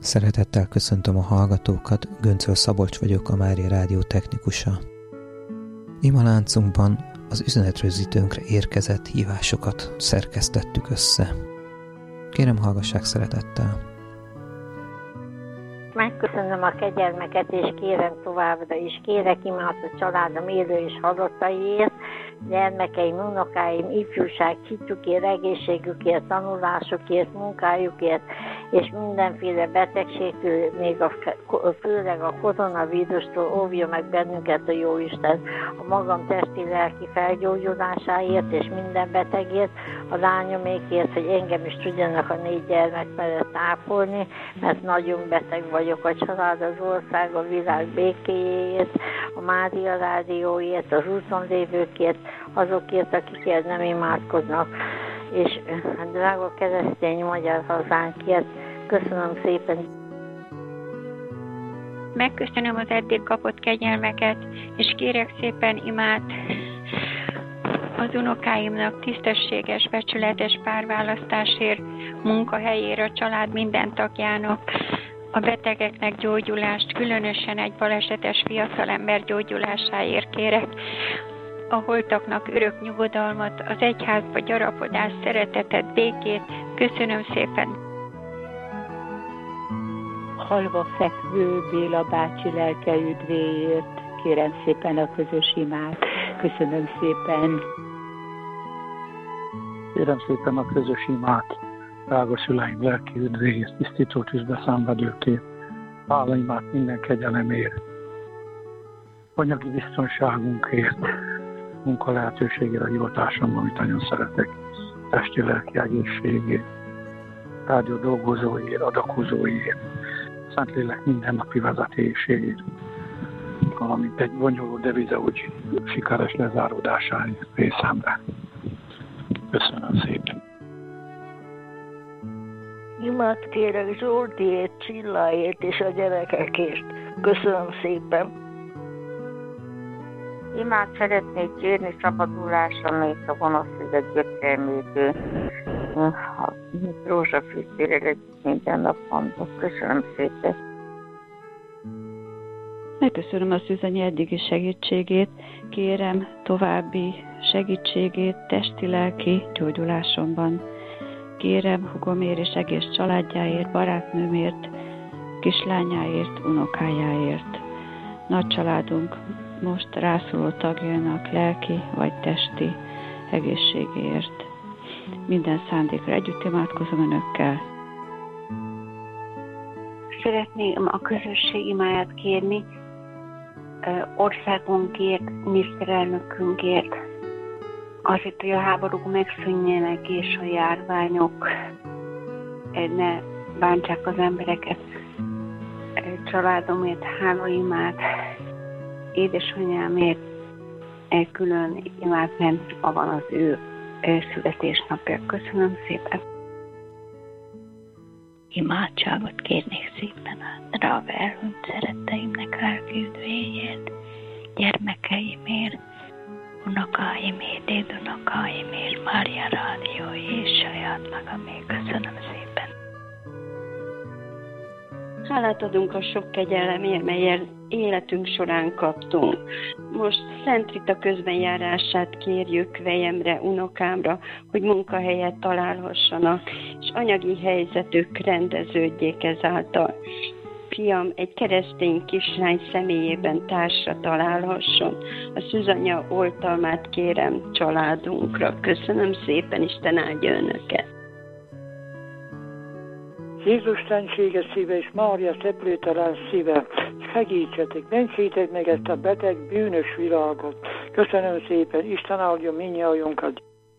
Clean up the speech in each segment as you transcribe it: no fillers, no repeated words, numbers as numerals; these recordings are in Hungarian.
Szeretettel köszöntöm a hallgatókat, Göncöl Szabolcs vagyok, a Mária Rádió technikusa. Imaláncunkban az üzenetrögzítőnkre érkezett hívásokat szerkesztettük össze. Kérem, hallgassák szeretettel! Megköszönöm a kegyelmeket, és kérem továbbra is. Kérek imát a családom élő és halottaiért, gyermekeim, unokáim, ifjúság, hitükért, egészségükért, tanulásukért, munkájukért, és mindenféle betegségtől, még főleg a koronavírustól óvja meg bennünket a Jóisten, a magam testi-lelki felgyógyulásáért és minden betegért, a lányomékért, hogy engem is tudjanak a 4 gyermek mellett ápolni, mert nagyon beteg vagyok, a család, az ország, a világ békéjéért, a Mária Rádióért, az úton lévőkért, azokért, akikért nem imádkoznak, és drága keresztény magyar hazánkért. Köszönöm szépen! Megköszönöm az eddig kapott kegyelmeket, és kérek szépen imát az unokáimnak tisztességes, becsületes párválasztásért, munkahelyére, a család minden tagjának, a betegeknek gyógyulást, különösen egy balesetes fiatalember gyógyulásáért kérek, a holtaknak örök nyugodalmat, az egyházba gyarapodást, szeretetet, békét. Köszönöm szépen! Halva fekvő Béla bácsi lelke üdvéért kérem szépen a közös imát. Köszönöm szépen! Kérem szépen a közös imát, drága szüleim lelki üdvéért, tisztító tűzbe szenvedőkért, hálaimát minden kegyelemért, anyagi biztonságunkért, munka lehetőségére, hivatásomban, amit nagyon szeretek, testi lelki egészségért, rádió dolgozóiért, adakozóiért, Szentlélek mindennapi vezetéséért, valamint egy bonyolult deviza úgy sikeres lezáródásáért részemre. Köszönöm szépen! Imát kérek Zsoltiért, Csilláért és a gyerekekért. Köszönöm szépen! Imát szeretnék kérni szabadulásra még a gonoszszüzet gyötrelműtől. A rózsafűszére együtt minden nap mondok. Köszönöm szépen! Megköszönöm a Szűzanyi eddigi segítségét, kérem további segítségét testi-lelki gyógyulásomban. Kérem hugomért és egész családjáért, barátnőmért, kislányáért, unokájáért. Nagy családunk most rászoruló tagjainak lelki vagy testi egészségéért. Minden szándékra együtt imádkozom önökkel. Szeretném a közösség imáját kérni országunkért, miniszterelnökünkért, azért, hogy a háborúk megszűnjenek és a járványok ne bántsák az embereket. Családomért hálaimát, édesanyámért külön imát, mert ma van az ő születésnapja. Köszönöm szépen! Imádságot kérnék szépen a drága elhunyt szeretteimnek lelki üdvéért, gyermekeimért, unokáimért, dédunokáimért, Mária Rádió és saját magamért. Köszönöm szépen! Hálát adunk a sok kegyelemért, melyet életünk során kaptunk. Most Szent Rita közbenjárását kérjük vejemre, unokámra, hogy munkahelyet találhassanak, és anyagi helyzetük rendeződjék ezáltal. Fiam egy keresztény kislány személyében társra találhasson. A Szűzanya oltalmát kérem családunkra. Köszönöm szépen, Isten áldja önöket! Jézus szentséges szíve és Mária szeplőtelen szíve, segítsetek, mentsétek meg ezt a beteg, bűnös világot. Köszönöm szépen, Isten áldja mindnyájunkat.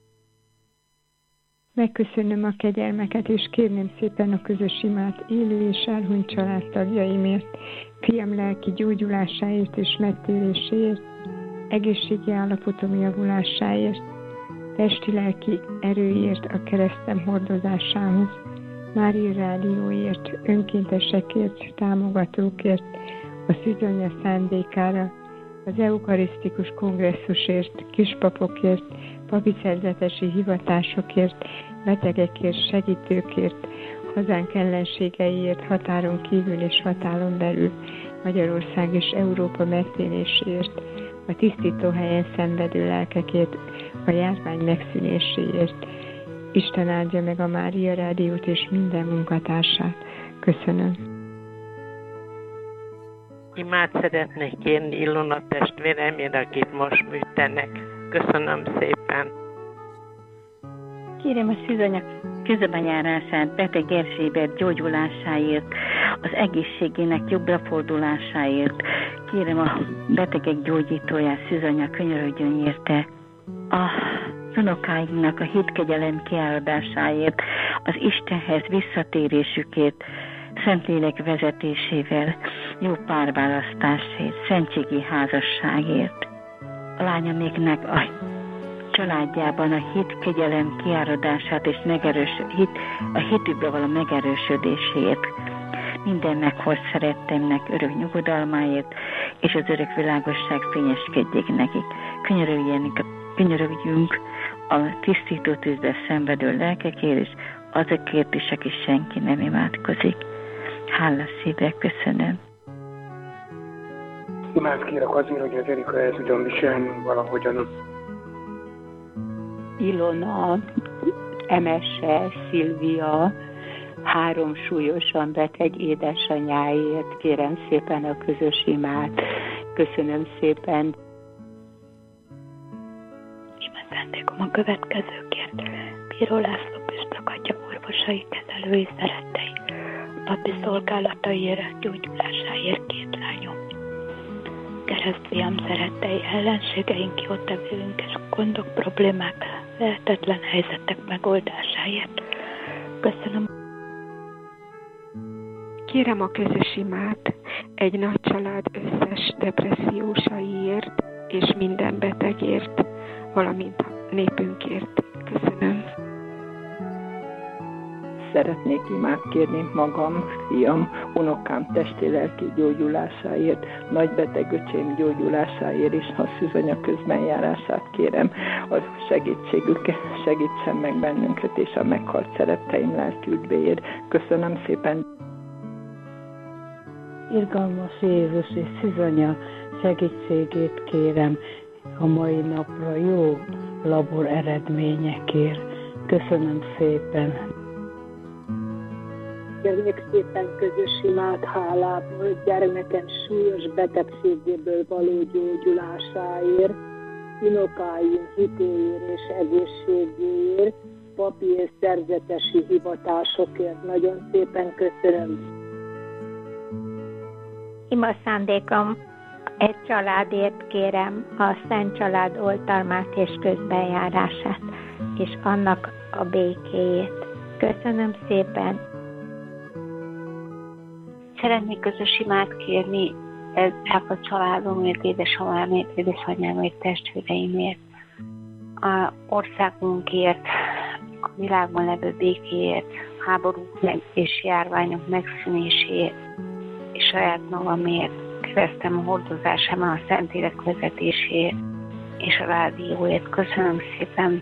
Megköszönöm a kegyelmeket, és kérném szépen a közös imát élő és elhunyt családtagjaimért, fiam lelki gyógyulásáért és megtéréséért, egészségi állapotom javulásáért, testi-lelki erőért a keresztem hordozásához, Mária Rádióért, önkéntesekért, támogatókért, a Szűzanya szándékára, az eukarisztikus kongresszusért, kispapokért, papi szerzetesi hivatásokért, betegekért, segítőkért, hazánk ellenségeiért, határon kívül és határon belül, Magyarország és Európa megtéréséért, a tisztító helyen szenvedő lelkekért, a járvány megszűnéséért. Isten áldja meg a Mária Rádiót és minden munkatársát. Köszönöm. Imát szeretnék kérni Ilona testvéremért, akit most műtenek. Köszönöm szépen. Kérem a szűzanyag közbenjárását, beteg Erzsébet gyógyulásáért, az egészségének jobbra fordulásáért. Kérem a betegek gyógyítóját, szűzanyag, könyörögjön érte. Az unokáinknak a hitkegyelem kiáldásáért, az Istenhez visszatérésükért, Szentlélek vezetésével, jó párválasztásért, szentségi házasságért. A lányoméknek a családjában a hit kegyelem kiáradását és a hitükbe való megerősödéséért, minden meghozt szerettemnek örök nyugodalmáért, és az örök világosság fényeskedjék nekik. Könyörögjünk a tisztító tűzbe szenvedő lelkekért, és azokért is, aki senki nem imádkozik. Hálás szívvel köszönöm. Imád kérek azért, hogy az Erika el tudjon viselni valahogyan. Ilona, Emese, Szilvia, 3 súlyosan beteg édesanyáért kérem szépen a közös imát. Köszönöm szépen. Imád a következőkért. Bíró László Püspök atya orvosai, kezelői, szerettei, papi szolgálataiért, gyógyulásáért 2 lányom. Keresztfiam szerettei, ellenségeink, jótevőink és gondok, problémák, lehetetlen helyzetek megoldásáért. Köszönöm. Kérem a közös imát egy nagy család összes depressziósaiért és minden betegért, valamint a népünkért. Köszönöm. Szeretnék imát kérni magam, fiam, unokám testi-lelki gyógyulásáért, nagybetegöcsém gyógyulásáért és a szűzanyag közbenjárását kérem. A segítségük segítsen meg bennünket és a meghalt szeretteim lelki üdvéért. Köszönöm szépen. Irgalmas Jézus és szűzanya segítségét kérem a mai napra jó labor eredményekért. Köszönöm szépen. Kérnék szépen közös imát hálából gyermekem súlyos betegségéből való gyógyulásáért, unokáim hitéért és egészségéért, papi és szerzetesi hivatásokért. Nagyon szépen köszönöm. Ima szándékom, egy családért kérem a Szent Család oltalmát és közbenjárását, és annak a békéjét. Köszönöm szépen. Szeretnék közös imát kérni a családomért, édesanyámért, édesanyámért, testvéreimért, a országunkért, a világban levő békéért, háborúk és járványok megszűnéséért, és saját magamért, keresztem hordozásában a Szentlélek vezetéséért, és a rádióért. Köszönöm szépen.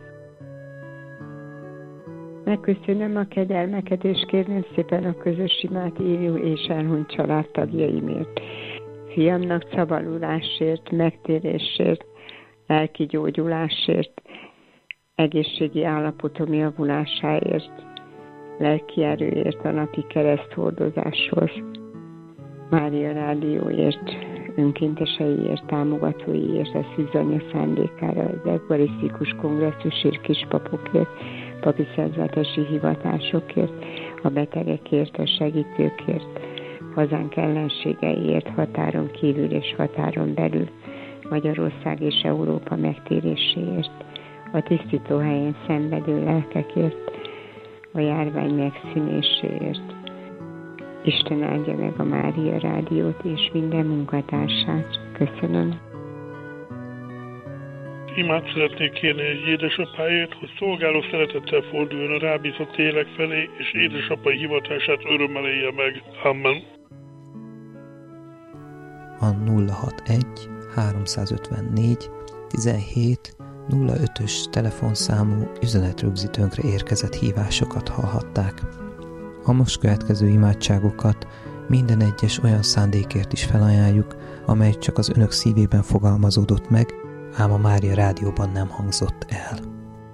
Megköszönöm a kegyelmeket, és kérném szépen a közös imát élő és elhunyt családtagjaimért. Fiamnak szabadulásért, megtérésért, lelki gyógyulásért, egészségi állapotom javulásáért, lelki erőért, a napi kereszthordozáshoz, Mária Rádióért, önkénteseiért, támogatóiért, a szűzanya szándékára, az ekvarisztikus kongresszusért, kispapokért, papi szerzetesi hivatásokért, a betegekért, a segítőkért, hazánk ellenségeiért, határon kívül és határon belül, Magyarország és Európa megtéréséért, a tisztító helyen szenvedő lelkekért, a járvány megszűnéséért. Isten áldja meg a Mária Rádiót és minden munkatársát. Köszönöm. Imát szeretnék kérni egy édesapáért, hogy szolgáló szeretettel forduljon a rábízott élek felé, és édesapai hivatását örömmel élje meg. Amen. A 061 354 17 05-ös telefonszámú üzenetrögzítőnkre érkezett hívásokat hallhatták. A most következő imádságokat minden egyes olyan szándékért is felajánljuk, amely csak az önök szívében fogalmazódott meg, ám a Mária Rádióban nem hangzott el.